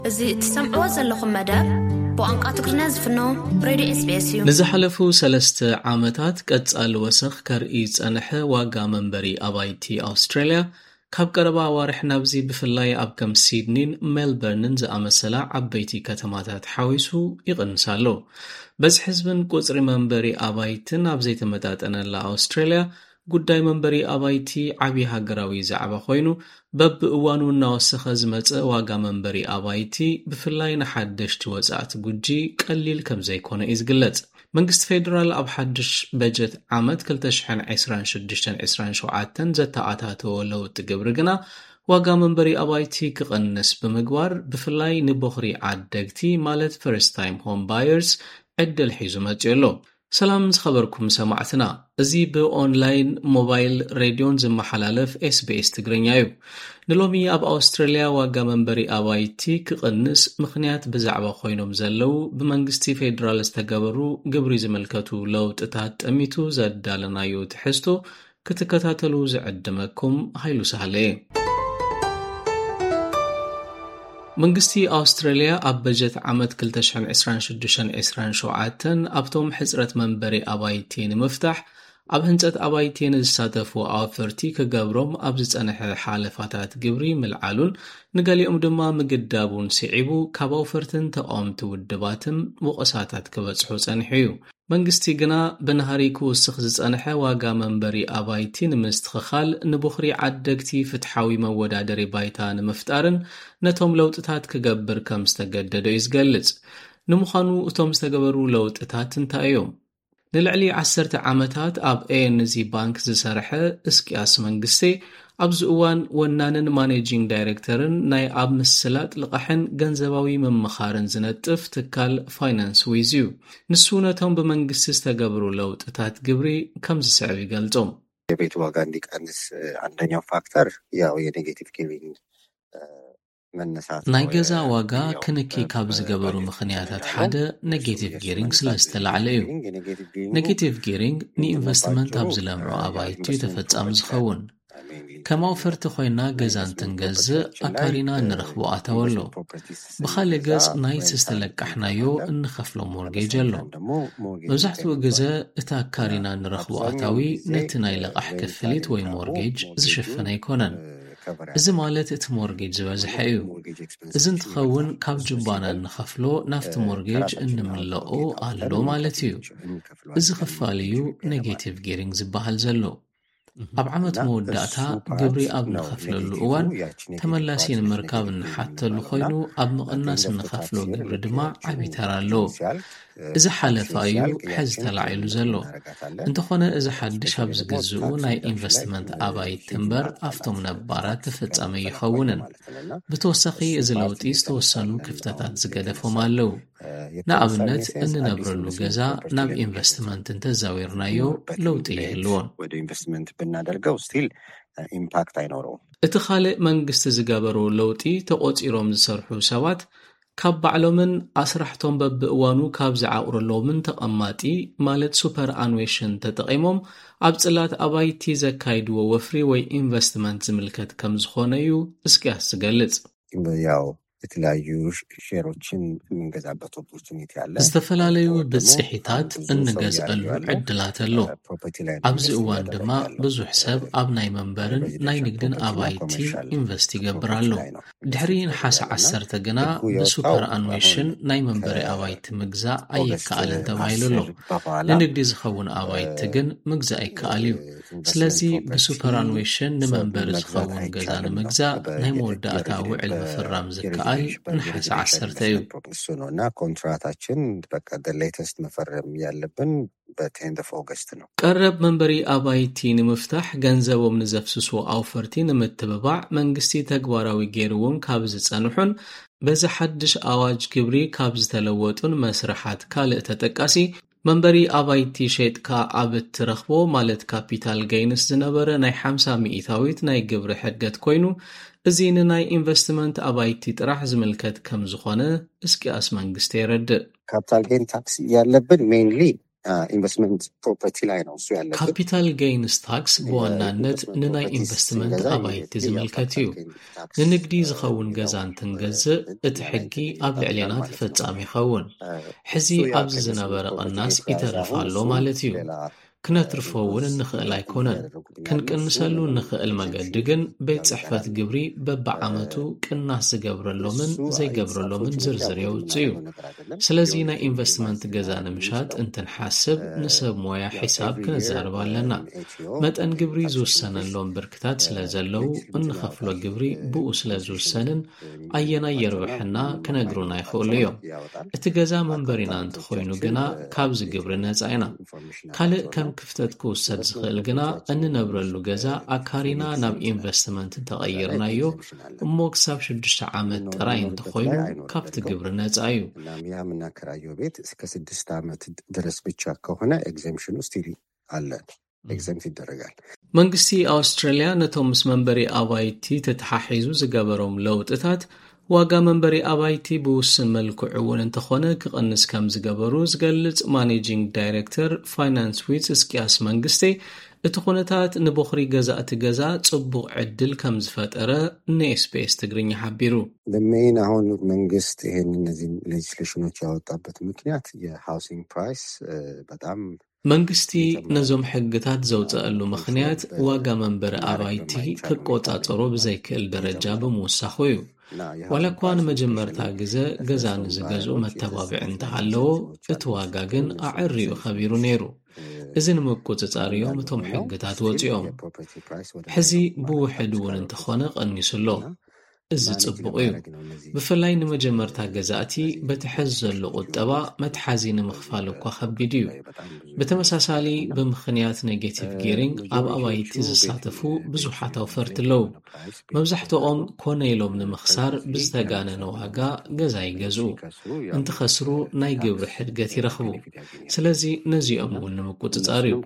زي تسمعوا زلكم مدام بوانقات غرنا زفنو راديو SBS يو نزحلفو 3 عامتات قصال وسخ كرئي صنح واغا منبري ابايتي أستراليا ካብ ቀረባ ዋርሕ ናብዚ ብፍላይ ኣብ ከም ሲድኒን ሜልበርንን ዝኣመሰላ ዓበይቲ ከተማታት ሓዊሱ ይቕንሳሎ በዚ ሕዝብን ቁጽሪ መንበሪ ኣባይትን ኣብ ዘይተመጣጠነላ ኣውስትራልያ ጉዳይ መንበሪ ኣባይቲ ዓብይ ሃገራዊ ዛዕባ ኮይኑ በብእዋኑ እናወሰኸ ዝመጸ ዋጋ መንበሪ ኣባይቲ ብፍላይ ንሓደሽቲ ወጻእቲ ጉጂ ቀሊል ከም ዘይኮነ ይዝግለጽ መንግስት ፌደራል ኣብ ሓድሽ በጀት ዓመት 2026-27 ዘተኣታተወ ለውጢ ግብሪ ግና ዋጋ መንበሪ ኣባይቲ ክቐንስ ብምግባር ብፍላይ ንበኽሪ ዓደግቲ ማለት first time home buyers ዕድል ሒዙ መጽዮ ሰላም ዝኸበርኩም ሰማዕትና እዚ ብኦንላይን ሞባይል ሬድዮን ዝመሓላለፍ SBS ትግርኛ እዩ ንሎሚ ኣብ ኣውስትራልያ ዋጋ መንበሪ ኣባይቲ ክቕንስ ምኽንያት ብዛዕባ ኮይኖም ዘለው ብመንግስቲ ፌደራል ዝተገበሩ ግብሪ ዝመልከቱ ለውጥታት ጠሚቱ ዘዳለናዮ ትሕዝቶ ክትከታተሉ ዝዕድመኩም ሃይሉ ሳህለ መንግስቲ ኣውስትራልያ ኣብ በጀት ዓመት 2026-27 ኣብቶም ሕጽረት መንበሪ ኣባይቲ ንምፍታሕ ኣብ ህንጸት ኣባይቲ ዝሳተፉ ኣወፈርቲ ክገብሮም ኣብ ዝጸንሐ ሓለፋታት ግብሪ ምልዓሉን ንገሊኦም ድማ ምግዳቡን ስዒቡ ካብ ኣወፈርትን ተቃውምቲ ውድባትን ወቀሳታት ክበጽሑ ጸኒሑ እዩ መንግስቲ ግና ብነሃሪ ክውስኽ ዝጸንሐ ዋጋ መንበሪ ኣባይቲ ንምስትኽኻል ንብኽሪ ዓደግቲ ፍትሓዊ መወዳደሪ ባይታ ንምፍጣርን ነቶም ለውጥታት ክገብር ከም ዝተገደደ ይዝገልጽ ንምዃኑ እቶም ዝተገበሩ ለውጥታት እንታይ እዮም ንልዕሊ 10 ዓመታት ኣብ ANZ ባንክ ዝሰርሐ እስኪያስ መንግስቲ ኣብዚ እዋን ወናንን ማኔጂንግ ዳይሬክተርን ናይ ኣብ ምስላጥ ልቃሕን ገንዘባዊ መምኻርን ዝነጥፍ ትካል ፋይናንስ ዊዝ ዩ ንሱ ነቶም ብመንግስቲ ዝተገብሩ ለውጥታት ግብሪ ከም ዝስዕብ ይገልጾም የቤት ዋጋ እንዲቀንስ አንደኛው ፋክተር ያው የኔጌቲቭ ጊቪንግ ናይ ገዛ ዋጋ ክንኪ ካብ ዝገበሩ ምኽንያታት ሓደ ኔጌቲቭ ጊሪንግ ስለዝተላዕለ እዩ ኔጌቲቭ ጊሪንግ ንኢንቨስትመንት ኣብ ዝለምዑ ኣባይቲ ተፈጻሚ ዝኸውን ከም ኣውፈርቲ ኮይና ገዛ እንትንገዝእ ኣካሪና ንረኽቦ ኣታወሎ ብኻልእ ገጽ ናይቲ ዝተለቃሕናዮ እንኸፍሎ ሞርጌጅ ኣሎ መብዛሕትኡ ግዜ እቲ ኣካሪና ንረኽቦ ኣታዊ ነቲ ናይ ልቓሕ ክፍሊት ወይ ሞርጌጅ ዝሽፍን ኣይኮነን እዚ ማለት እቲ ሞርጌጅ ዝበዝሐ እዩ እዚ እንትኸውን ካብ ጅባና እንኸፍሎ ናፍቲ ሞርጌጅ እንምልኦ ኣሎ ማለት እዩ እዚ ክፋል እዩ ኔጌቲቭ ጊሪንግ ዝበሃል ዘሎ ኣብ ዓመት መወዳእታ ግብሪ ኣብ ንኸፍለሉ እዋን ተመላሲ ንምርካብ እንሓተሉ ኮይኑ ኣብ ምቕናስ እንኸፍሎ ግብሪ ድማ ዓብይ ተራ ኣለዎ እዚ ሓለፋ እዩ ሕዚ ተላዒሉ ዘሎ እንተኾነ እዚ ሓድሽ ኣብ ዝግዝኡ ናይ ኢንቨስትመንት ኣባይቲ እምበር ኣብቶም ነባራት ተፈጻሚ ይኸውንን ብተወሳኺ እዚ ለውጢ ዝተወሰኑ ክፍተታት ዝገደፎም ኣለው ንኣብነት እንነብረሉ ገዛ ናብ ኢንቨስትመንት እንተዛዊርናዮ ለውጢ ይህልዎን ወደ ኢንቨስትመንት ብናደርገው ስቲል ኢምፓክት አይኖረውም እቲ ካልእ መንግስቲ ዝገበሩ ለውጢ ተቆፂሮም ዝሰርሑ ሰባት ካብ ባዕሎምን ኣስራሕቶም በብእዋኑ ካብ ዝዓቁረሎምን ተቐማጢ ማለት ሱፐር ኣንዌሽን ተጠቂሞም ኣብ ጽላት ኣባይቲ ዘካይድዎ ወፍሪ ወይ ኢንቨስትመንት ዝምልከት ከም ዝኾነ እዩ እስኪያስ ዝገልጽ ያው የተለያዩ ሼሮችን የምንገዛበት ኦፖርቹኒቲ አለ ዝተፈላለዩ ብጽሒታት እንገዝአሉ ዕድላት ኣሎ ኣብዚ እዋን ድማ ብዙሕ ሰብ ኣብ ናይ መንበርን ናይ ንግድን ኣባይቲ ኢንቨስት ይገብራሉ ድሕሪ ንሓስ 10 ግና ብሱፐር ኣንዌሽን ናይ መንበሪ ኣባይቲ ምግዛእ ኣይከኣልን ተባሂሉ ኣሎ ንንግዲ ዝኸውን ኣባይቲ ግን ምግዛእ ኣይከኣል እዩ ስለዚ ብሱፐር ኣንዌሽን ንመንበሪ ዝኸውን ገዛ ንምግዛእ ናይ መወዳእታ ውዕል ምፍራም ዝከኣል ንሓስ 10 እዩ እሱና ኮንትራታችን በቃ the latest መፈረም ያለብን በ10 of August ነው ቀረብ መንበሪ ኣባይቲ ንምፍታሕ ገንዘቦም ንዘፍስሱ ኣውፈርቲ ንምትብባዕ መንግስቲ ተግባራዊ ገይሩዎም ካብ ዝጸንሑን በዚ ሓድሽ ኣዋጅ ግብሪ ካብ ዝተለወጡን መስራሓት ካልእ ተጠቃሲ መንበሪ ኣባይቲ ሸይጥካ ኣብ እትረኽቦ ማለት ካፒታል ገይንስ ዝነበረ ናይ 50 ሚኢታዊት ናይ ግብሪ ሕገት ኮይኑ እዚ ንናይ ኢንቨስትመንት ኣባይቲ ጥራሕ ዝምልከት ከም ዝኾነ እስኪያስ መንግስቲ ይረድእ ካፒታል ጌን ታክስ ያለብን ሜይንሊ ኢንቨስትመንት ፕሮፐርቲ ላይ ነው እሱ ያለበት። ካፒታል ጌይንስ ታክስ በዋናነት ንናይ ኢንቨስትመንት ኣባይቲ ዝምልከት እዩ። ንንግዲ ዝኸውን ገዛ እንትንገዝእ እቲ ሕጊ ኣብ ልዕሊና ተፈጻሚ ይኸውን። ሕዚ ኣብዚ ዝነበረ ቅናስ ይተርፍ ኣሎ ማለት እዩ። ክነትርፎ እውን እንኽእል ኣይኮነን። ክንቅንሰሉ እንኽእል መገዲ ግን ቤት ጽሕፈት ግብሪ በብዓመቱ ቅናስ ዝገብረሎምን ዘይገብረሎምን ዝርዝር የውፅእ እዩ። ስለዚ ናይ ኢንቨስትመንት ገዛ ንምሻጥ እንትንሓስብ ንሰብ ሞያ ሒሳብ ክንዛረብ ኣለና። መጠን ግብሪ ዝውሰነሎም ብርክታት ስለ ዘለው እንኸፍሎ ግብሪ ብኡ ስለ ዝውሰንን ኣየናይ የርብሕና ክነግሩና ይኽእሉ እዮም። እቲ ገዛ መንበሪና እንተኾይኑ ግና ካብዚ ግብሪ ነፃ ኢና። ካልእ ከም ክፍተት ክውሰድ ዝኽእል ግና እንነብረሉ ገዛ ኣካሪና ናብ ኢንቨስትመንት ተቐይርናዮ እሞ ክሳብ 6 ዓመት ጥራይ እንተኾይኑ ካብቲ ግብሪ ነፃ እዩ። ያ የምናከራየው ቤት እስከ 6 ዓመት ድረስ ብቻ ከሆነ ኤግዘምፕሽኑ ስቲል አለ፣ ኤግዘምፕት ይደረጋል። መንግስቲ ኣውስትራልያ ነቶም ምስ መንበሪ ኣባይቲ ተተሓሒዙ ዝገበሮም ለውጥታት ዋጋ መንበሪ ኣባይቲ ብውስን መልክዑ እውን እንተኾነ ክቕንስ ከም ዝገበሩ ዝገልጽ ማኔጂንግ ዳይሬክተር ፋይናንስ ዊዝ እስኪያስ መንግስቲ እቲ ኩነታት ንበኽሪ ገዛእቲ ገዛ ጽቡቕ ዕድል ከም ዝፈጠረ ንኤስቢኤስ ትግርኛ ሓቢሩ። በሜን አሁን መንግስት ይሄን እነዚህ ሌጅስሌሽኖች ያወጣበት ምክንያት የሃውሲንግ ፕራይስ በጣም መንግስቲ ነዞም ሕግታት ዘውፅአሉ ምኽንያት ዋጋ መንበሪ ኣባይቲ ክቆጻጸሮ ብዘይክእል ደረጃ ብምውሳኹ እዩ። ዋላ እኳ ንመጀመርታ ግዜ ገዛ ንዝገዝኡ መተባብዒ እንተሃለዎ እቲ ዋጋ ግን ኣዕርዩ ኸቢሩ ነይሩ። እዚ ንምቁፅጻርዮም እቶም ሕግታት ወፂኦም ሕዚ ብውሕድ እውን እንተኾነ ቀኒሱሎ። እዚ ጽቡቕ እዩ። ብፍላይ ንመጀመርታ ገዛእቲ በቲ ሕዚ ዘሎ ቁጠባ መትሓዚ ንምኽፋል እኳ ከቢድ እዩ። ብተመሳሳሊ ብምኽንያት ኔጌቲቭ ጌሪንግ ኣብ ኣባይቲ ዝሳተፉ ብዙሓት ኣውፈርቲ ኣለዉ። መብዛሕትኦም ኮነ ኢሎም ንምኽሳር ብዝተጋነነ ዋጋ ገዛ ይገዝኡ፣ እንትኸስሩ ናይ ግብሪ ሕድገት ይረኽቡ። ስለዚ ነዚኦም እውን ንምቁፅጻር እዩ።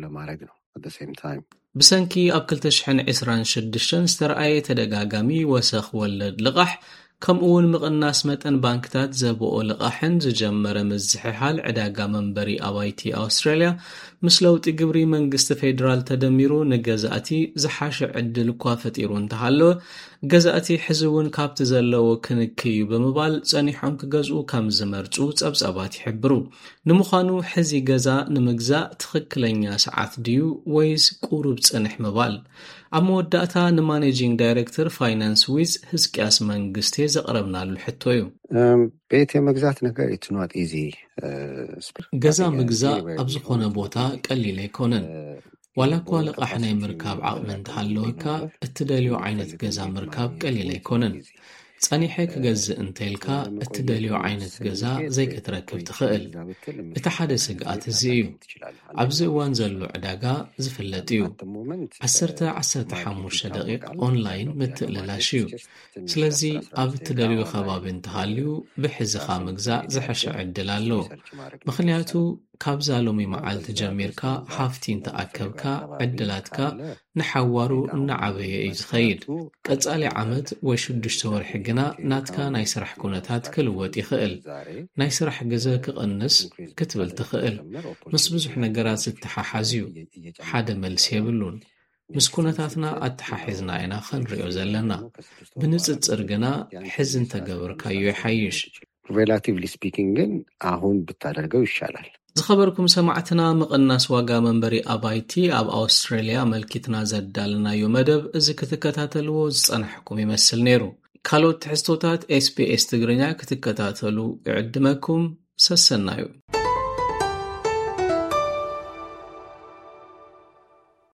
ብሰንኪ ኣብ 2026 ዝተረኣየ ተደጋጋሚ ወሰኽ ወለድ ልቓሕ ከምኡውን ምቕናስ መጠን ባንክታት ዘብኦ ልቓሕን ዝጀመረ ምዝሕሓል ዕዳጋ መንበሪ ኣባይቲ ኣውስትራልያ ምስ ለውጢ ግብሪ መንግስቲ ፌደራል ተደሚሩ ንገዛእቲ ዝሓሸ ዕድል እኳ ፈጢሩ እንተሃለወ ገዛእቲ ሕዚ እውን ካብቲ ዘለዎ ክንክዩ ብምባል ጸኒሖም ክገዝኡ ከም ዝመርጹ ጸብጻባት ይሕብሩ። ንምዃኑ ሕዚ ገዛ ንምግዛእ ትኽክለኛ ሰዓት ድዩ ወይስ ቁሩብ ጽንሕ ምባል? ኣብ መወዳእታ ንማኔጂንግ ዳይሬክተር ፋይናንስ ዊዝ ህዝቅያስ መንግስቲ ዘቕረብናሉ ሕቶ እዩ። ቤት የመግዛት ነገር it's not easy። ገዛ ምግዛእ ኣብ ዝኾነ ቦታ ቀሊል ኣይኮነን። ዋላ እኳ ልቓሕ ናይ ምርካብ ዓቕሚ እንተሃለወካ እትደልዮ ዓይነት ገዛ ምርካብ ቀሊል ኣይኮነን። ጸኒሐ ክገዝእ እንተኢልካ እትደልዮ ዓይነት ገዛ ዘይክትረክብ ትኽእል። እቲ ሓደ ስግኣት እዚ እዩ። ኣብዚ እዋን ዘሎ ዕዳጋ ዝፍለጥ እዩ። 10-15 ደቂቕ ኦንላይን ምትእልላሽ እዩ። ስለዚ ኣብ እትደልዮ ከባቢ እንተሃልዩ ብሕዝኻ ምግዛእ ዝሐሸ ዕድል ኣለዎ። ምኽንያቱ ካብዛ ሎሚ መዓልቲ ጀሚርካ ሃፍቲ እንተኣከብካ ዕድላትካ ንሓዋሩ እናዓበየ እዩ ዝኸይድ። ቀጻሊ ዓመት ወይ 6 ወርሒ ግና ናትካ ናይ ስራሕ ኩነታት ክልወጥ ይኽእል። ናይ ስራሕ ግዜ ክቕንስ ክትብል ትኽእል። ምስ ብዙሕ ነገራት ዝተሓሓዝ እዩ። ሓደ መልሲ የብሉን። ምስ ኩነታትና ኣተሓሒዝና ኢና ክንሪኦ ዘለና። ብንጽጽር ግና ሕዚ እንተገበርካዮ ይሓይሽ። ሬላቲቭሊ ስፒኪንግ ግን አሁን ብታደርገው ይሻላል። ዝኸበርኩም ሰማዕትና ምቕናስ ዋጋ መንበሪ ኣባይቲ ኣብ ኣውስትራልያ መልኪትና ዘዳልናዮ መደብ እዚ ክትከታተልዎ ዝጸንሕኩም ይመስል ነይሩ። ካልኦት ትሕዝቶታት ኤስቢኤስ ትግርኛ ክትከታተሉ ይዕድመኩም። ሰሰናዩ